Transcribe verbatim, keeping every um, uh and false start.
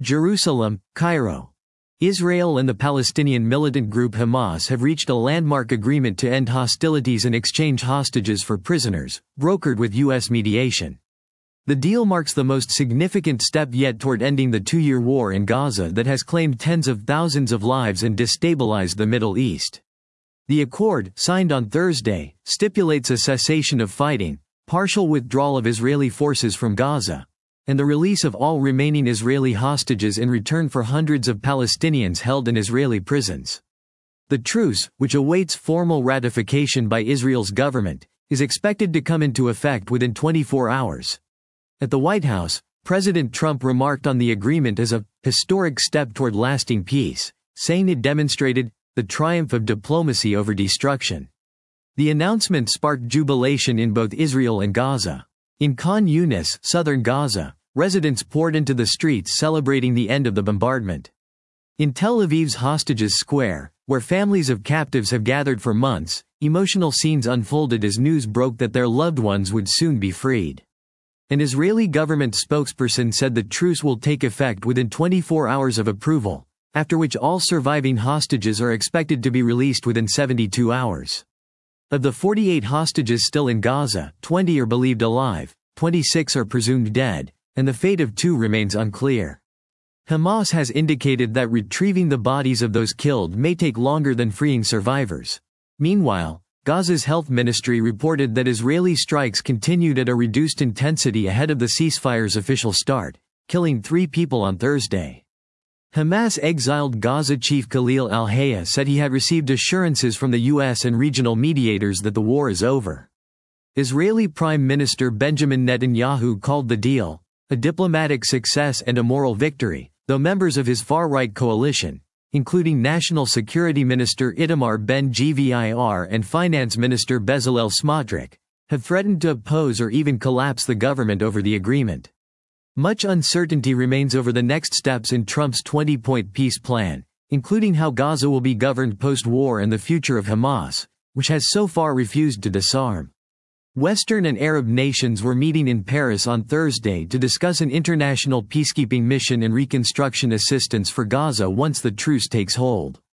Jerusalem, Cairo. Israel and the Palestinian militant group Hamas have reached a landmark agreement to end hostilities and exchange hostages for prisoners, brokered with U S mediation. The deal marks the most significant step yet toward ending the two-year war in Gaza that has claimed tens of thousands of lives and destabilized the Middle East. The accord, signed on Thursday, stipulates a cessation of fighting, partial withdrawal of Israeli forces from Gaza, and the release of all remaining Israeli hostages in return for hundreds of Palestinians held in Israeli prisons. The truce, which awaits formal ratification by Israel's government, is expected to come into effect within twenty-four hours. At the White House, President Trump remarked on the agreement as a historic step toward lasting peace, saying it demonstrated the triumph of diplomacy over destruction. The announcement sparked jubilation in both Israel and Gaza. In Khan Yunis, southern Gaza, residents poured into the streets celebrating the end of the bombardment. In Tel Aviv's Hostages Square, where families of captives have gathered for months, emotional scenes unfolded as news broke that their loved ones would soon be freed. An Israeli government spokesperson said the truce will take effect within twenty-four hours of approval, after which all surviving hostages are expected to be released within seventy-two hours. Of the forty-eight hostages still in Gaza, twenty are believed alive, twenty-six are presumed dead, and the fate of two remains unclear. Hamas has indicated that retrieving the bodies of those killed may take longer than freeing survivors. Meanwhile, Gaza's health ministry reported that Israeli strikes continued at a reduced intensity ahead of the ceasefire's official start, killing three people on Thursday. Hamas exiled Gaza chief Khalil al-Hayya said he had received assurances from the U S and regional mediators that the war is over. Israeli Prime Minister Benjamin Netanyahu called the deal a diplomatic success and a moral victory, though members of his far-right coalition, including National Security Minister Itamar Ben-Gvir and Finance Minister Bezalel Smotrich, have threatened to oppose or even collapse the government over the agreement. Much uncertainty remains over the next steps in Trump's twenty-point peace plan, including how Gaza will be governed post-war and the future of Hamas, which has so far refused to disarm. Western and Arab nations were meeting in Paris on Thursday to discuss an international peacekeeping mission and reconstruction assistance for Gaza once the truce takes hold.